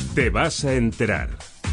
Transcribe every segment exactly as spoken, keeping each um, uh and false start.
Te vas a enterar.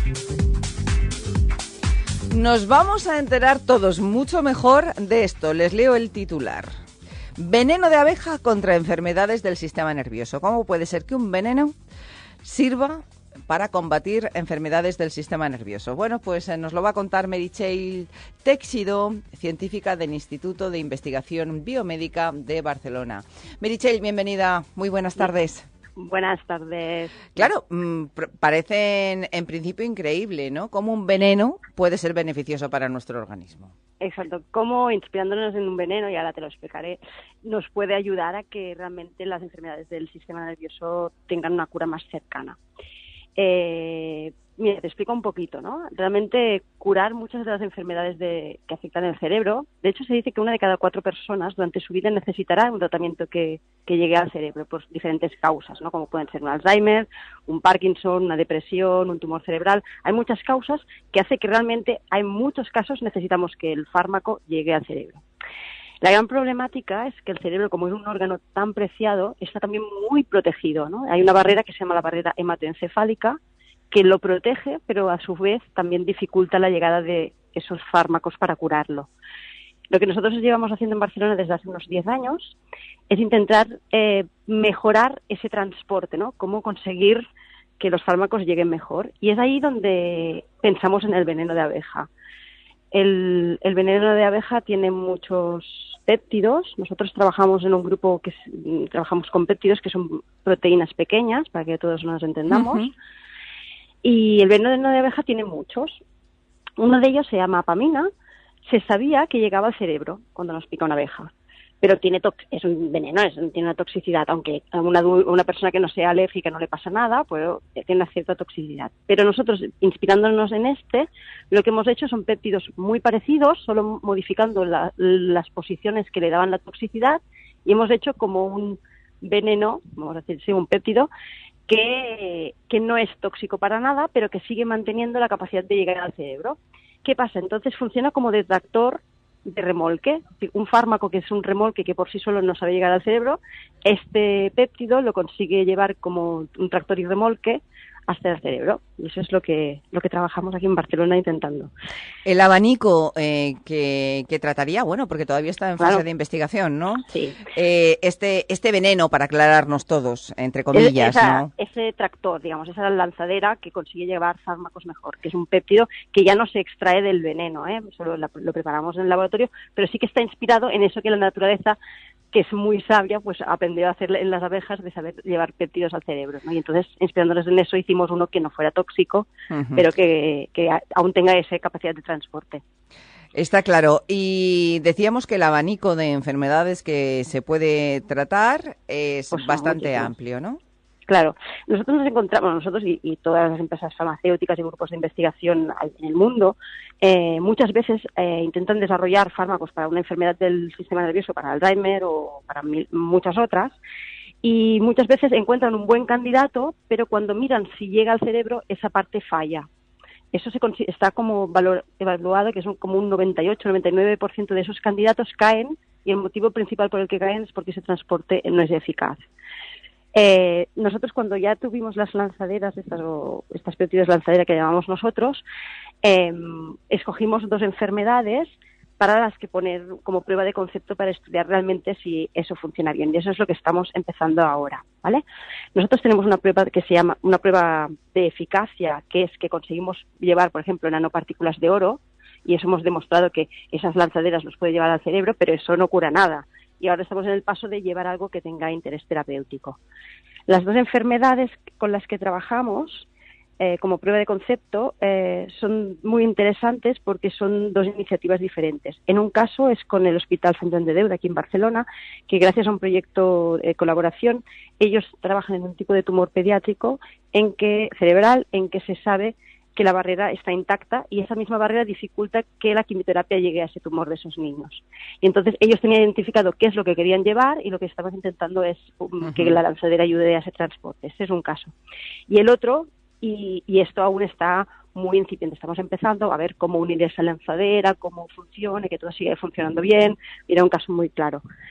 Nos vamos a enterar todos mucho mejor de esto. Les leo el titular. Veneno de abeja contra enfermedades del sistema nervioso. ¿Cómo puede ser que un veneno sirva para combatir enfermedades del sistema nervioso? Bueno, pues eh, nos lo va a contar Meritxell Teixidó, científica del Instituto de Investigación Biomédica de Barcelona. Meritxell, bienvenida. Muy buenas tardes. Buenas tardes. Claro, mmm, parece en, en principio increíble, ¿no? Cómo un veneno puede ser beneficioso para nuestro organismo. Exacto. Cómo, inspirándonos en un veneno, y ahora te lo explicaré, nos puede ayudar a que realmente las enfermedades del sistema nervioso tengan una cura más cercana. Eh, mira, te explico un poquito, ¿no? Realmente curar muchas de las enfermedades de, que afectan el cerebro. De hecho, se dice que una de cada cuatro personas durante su vida necesitará un tratamiento que, que llegue al cerebro por diferentes causas, ¿no? Como pueden ser un Alzheimer, un Parkinson, una depresión, un tumor cerebral. Hay muchas causas que hace que realmente, hay muchos casos, necesitamos que el fármaco llegue al cerebro. La gran problemática es que el cerebro, como es un órgano tan preciado, está también muy protegido, ¿no? Hay una barrera que se llama la barrera hematoencefálica que lo protege, pero a su vez también dificulta la llegada de esos fármacos para curarlo. Lo que nosotros llevamos haciendo en Barcelona desde hace unos diez años es intentar eh, mejorar ese transporte, ¿no? Cómo conseguir que los fármacos lleguen mejor. Y es ahí donde pensamos en el veneno de abeja. El, el veneno de abeja tiene muchos péptidos. Nosotros trabajamos en un grupo que es, trabajamos con péptidos que son proteínas pequeñas, para que todos nos entendamos. Uh-huh. Y el veneno de abeja tiene muchos. Uno de ellos se llama apamina. Se sabía que llegaba al cerebro cuando nos pica una abeja, pero tiene tox- es un veneno, es, tiene una toxicidad, aunque a una, una persona que no sea alérgica no le pasa nada, pues tiene una cierta toxicidad. Pero nosotros, inspirándonos en este, lo que hemos hecho son péptidos muy parecidos, solo modificando la, las posiciones que le daban la toxicidad, y hemos hecho como un veneno, vamos a decir, sí, un péptido, que, que no es tóxico para nada, pero que sigue manteniendo la capacidad de llegar al cerebro. ¿Qué pasa? Entonces funciona como detractor de remolque, un fármaco que es un remolque que por sí solo no sabe llegar al cerebro. Este péptido lo consigue llevar como un tractor y remolque hasta el cerebro, y eso es lo que lo que trabajamos aquí en Barcelona intentando. El abanico eh, que, que trataría, bueno, porque todavía está en fase Claro. de investigación, ¿no? Sí. Eh, este este veneno, para aclararnos todos, entre comillas, esa, ¿no? Ese tractor, digamos, esa lanzadera que consigue llevar fármacos mejor, que es un péptido que ya no se extrae del veneno, ¿eh? Solo la, lo preparamos en el laboratorio, pero sí que está inspirado en eso que la naturaleza, que es muy sabia, pues aprendió a hacer en las abejas, de saber llevar péptidos al cerebro, ¿no? Y entonces, inspirándonos en eso, hicimos uno que no fuera tóxico, uh-huh. pero que, que aún tenga esa capacidad de transporte. Está claro. Y decíamos que el abanico de enfermedades que se puede tratar es pues bastante muchísimos. amplio, ¿no? Claro. Nosotros nos encontramos, nosotros y, y todas las empresas farmacéuticas y grupos de investigación en el mundo, eh, muchas veces eh, intentan desarrollar fármacos para una enfermedad del sistema nervioso, para Alzheimer o para mil, muchas otras, y muchas veces encuentran un buen candidato, pero cuando miran si llega al cerebro, esa parte falla. Eso se está como valor, evaluado, que son como un noventa y ocho, noventa y nueve por ciento de esos candidatos caen, y el motivo principal por el que caen es porque ese transporte no es eficaz. Eh, nosotros cuando ya tuvimos las lanzaderas, estas, o estas péptidos lanzadera que llamamos nosotros, eh, escogimos dos enfermedades para las que poner como prueba de concepto para estudiar realmente si eso funciona bien. Y eso es lo que estamos empezando ahora, ¿vale? Nosotros tenemos una prueba que se llama una prueba de eficacia, que es que conseguimos llevar, por ejemplo, nanopartículas de oro, y eso hemos demostrado que esas lanzaderas los puede llevar al cerebro, pero eso no cura nada. Y ahora estamos en el paso de llevar algo que tenga interés terapéutico. Las dos enfermedades con las que trabajamos eh, como prueba de concepto eh, son muy interesantes porque son dos iniciativas diferentes. En un caso es con el Hospital Sant Andreu de aquí en Barcelona, que gracias a un proyecto de colaboración, ellos trabajan en un tipo de tumor pediátrico en que cerebral en que se sabe que la barrera está intacta y esa misma barrera dificulta que la quimioterapia llegue a ese tumor de esos niños. Y entonces ellos tenían identificado qué es lo que querían llevar y lo que estamos intentando es um, uh-huh. que la lanzadera ayude a ese transporte. Ese es un caso. Y el otro, y, y esto aún está muy incipiente, estamos empezando a ver cómo unir esa lanzadera, cómo funciona, que todo sigue funcionando bien, era un caso muy claro.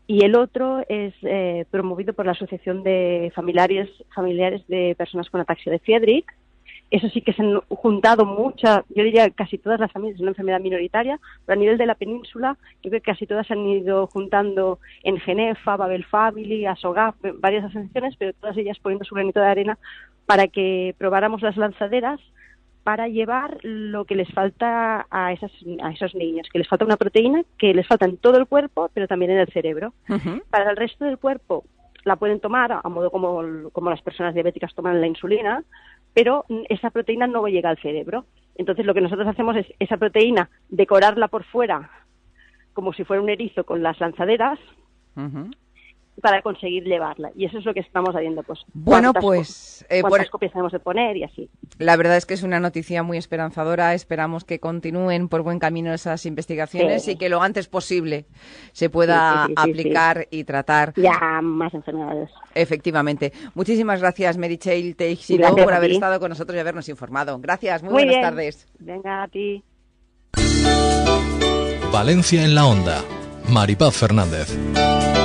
y el otro es eh, promovido por la Asociación de Familiares, Familiares de Personas con Ataxia de Friedreich. Eso sí que se han juntado muchas, yo diría casi todas las familias, es una enfermedad minoritaria, pero a nivel de la península, yo creo que casi todas se han ido juntando en Genefa, Babel Family, Asogaf, varias asociaciones, pero todas ellas poniendo su granito de arena para que probáramos las lanzaderas para llevar lo que les falta a, esas, a esos niños, que les falta una proteína que les falta en todo el cuerpo, pero también en el cerebro. Uh-huh. Para el resto del cuerpo la pueden tomar a modo como, como las personas diabéticas toman la insulina, pero esa proteína no llega al cerebro. Entonces lo que nosotros hacemos es esa proteína decorarla por fuera como si fuera un erizo con las lanzaderas, uh-huh, para conseguir llevarla. Y eso es lo que estamos haciendo. Pues, bueno, pues... Eh, ¿Cuántas por... copias tenemos de poner y así? La verdad es que es una noticia muy esperanzadora. Esperamos que continúen por buen camino esas investigaciones, sí, y que lo antes posible se pueda sí, sí, sí, aplicar sí, sí. y tratar... Ya más enfermedades. Efectivamente. Muchísimas gracias, Meritxell Teixidó, por haber estado con nosotros y habernos informado. Gracias, muy, muy buenas bien. tardes. Venga, a ti. Valencia en la Onda. Maripaz Fernández.